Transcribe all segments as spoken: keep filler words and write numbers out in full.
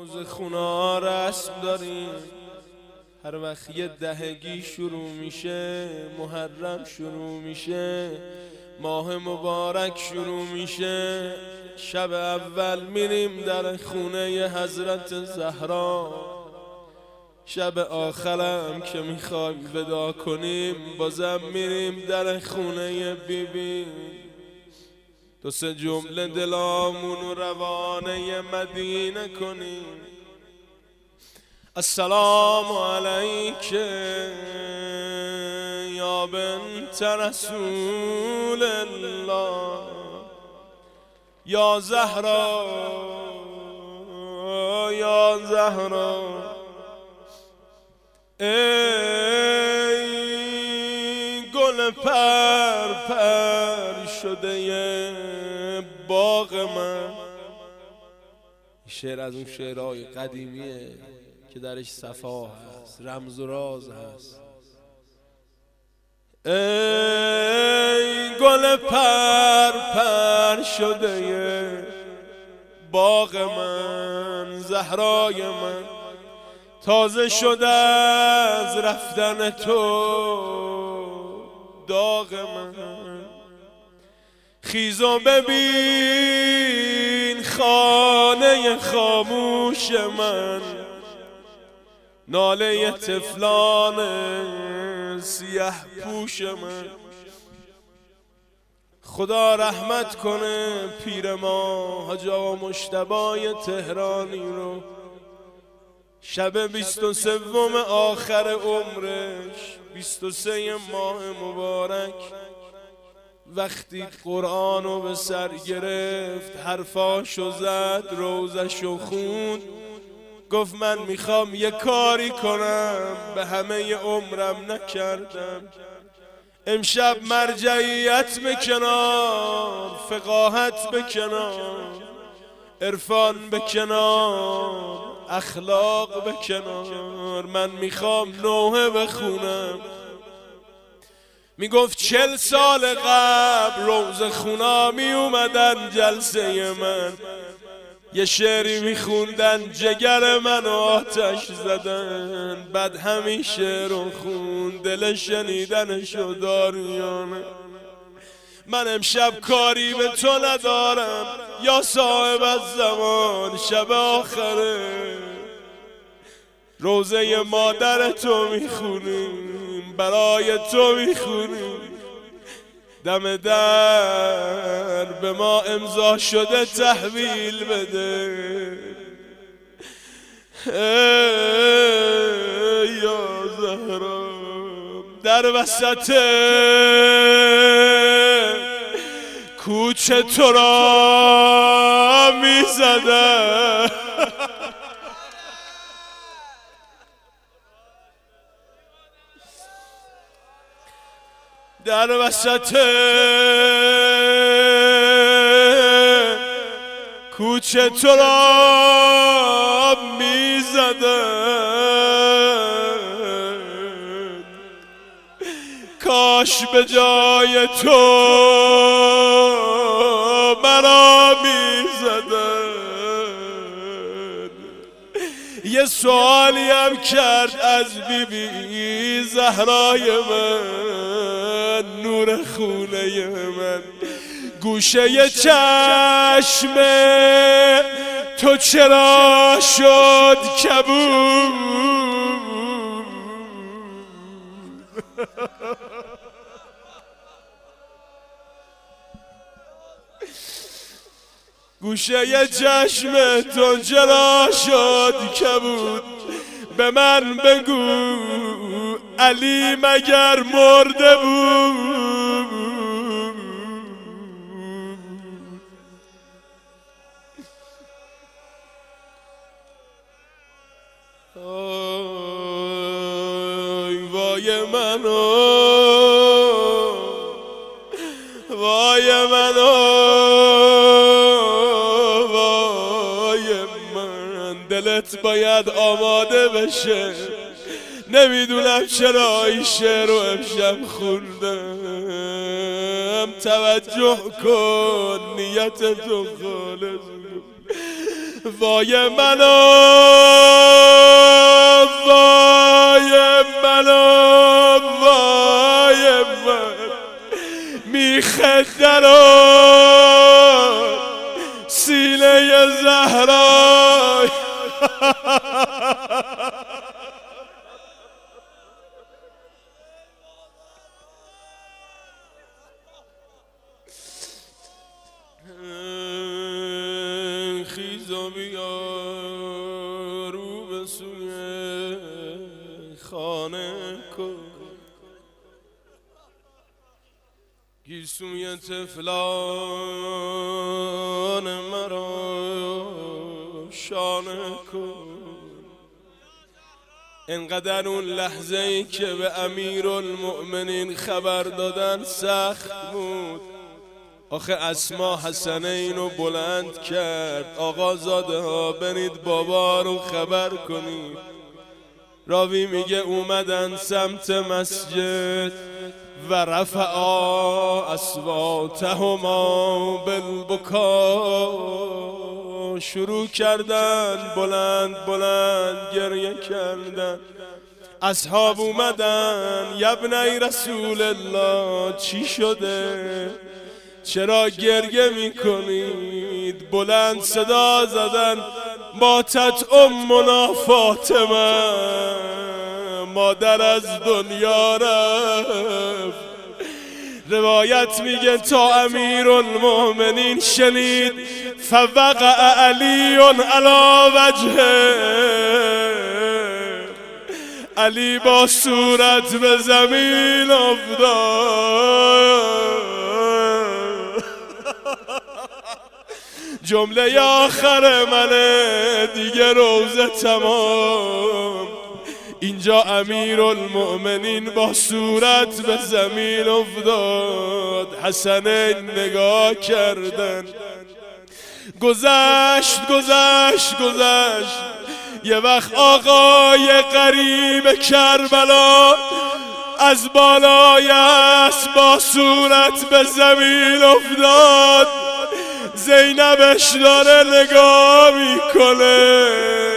روز خونا رسم داریم. هر وقت یه دهگی شروع میشه، محرم شروع میشه، ماه مبارک شروع میشه، شب اول میریم در خونه حضرت زهرا، شب آخرم که میخوایم ودا کنیم بازم میریم در خونه بی بی. دو سه جمله دلامونو روانه مدینه کنیم. السلام علیک یا بنت رسول الله، یا زهرا یا زهرا، ای گل پر پر شده باغ من. شعر از اون شعرهای قدیمیه که درش صفا هست، رمز و راز هست. ای گل پر پر شده باغ من، زهرای من، تازه شده از رفتن تو داغ من. خیز و ببین خانه خاموش من، ناله طفلان سیه پوش من. خدا رحمت کنه پیر ما حاج آقا مجتبی تهرانی رو، شب بیست و سوم آخر عمرش، بیست و سه ماه مبارک، وقتی قرآنو به سر گرفت، حرفاشو زد، روزشو خوند، گفت من میخوام یه کاری کنم به همه عمرم نکردم. امشب مرجعیت به کنار، فقاهت به کنار، عرفان به کنار، اخلاق به کنار، من میخوام نوحه بخونم. میگفت چل سال قبل روز خونا می اومدن جلسه من، یه شعری میخوندن، جگر منو آتش زدن، بعد همین شعر رو خوند، دل شنیدنشو داریانه. من امشب کاری به تو ندارم یا صاحب الزمان، شب آخره روزه مادر تو میخونیم، برای تو میخونیم، دم در به ما امضا شده تحویل بده. ای یا زهرا، در وسط کوچه تو را میزدن، در وسط کوچه تو را میزدن، کاش به جای تو مرا میزدن. یه سوالی هم کرد از بی بی زهرای من، نور خونه من، گوشه چشم تو چرا شد کبود؟ گوشه چشم تو چرا شد کبود؟ به من بگو علی مگر مرده بود؟ آی وای منو، وای منو، دلت باید آماده بشه. نمیدونم چرا این شعر رو امشب خوندم، توجه کن نیت تو خالص. وای منو وای منو وای من میخه درون سینه زهرا خیز و بیا رو به سوی خانه کن گیسوی طفلان مرا شانه کن. انقدر اون لحظه ای که به امیرالمؤمنین خبر دادن سخت بود. آخه اسما حسنین رو بلند کرد، آقا زاده ها برید بابا رو خبر کنید. راوی میگه اومدن سمت مسجد و رفعا اصواتهما بالبکا، شروع کردن بلند بلند گریه کردن. اصحاب اومدن یبنی رسول الله چی شده؟ چرا گریه میکنید؟ بلند صدا زدن ماتت امنا فاطمه، مادر از دنیا رفت. روایت میگه تا امیرالمؤمنین شنید فوقع علی علی وجهه، علی با صورت به زمین افتاد. جمله آخر منه دیگه روزه تمام. اینجا امیرالمؤمنین با صورت به زمین افتاد. حسنین نگاه کردن، گذشت گذشت گذشت. یه وقت آقای غریب کربلا از بالای اسب با صورت به زمین افتاد. زینبش داره نگاه میکنه،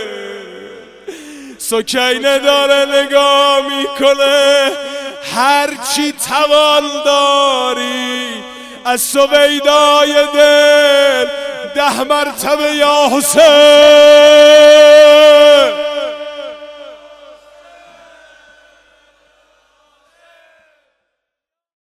سکینه داره نگاه میکنه. هرچی توان داری از سویدای دل ده مرتبه یا حسین.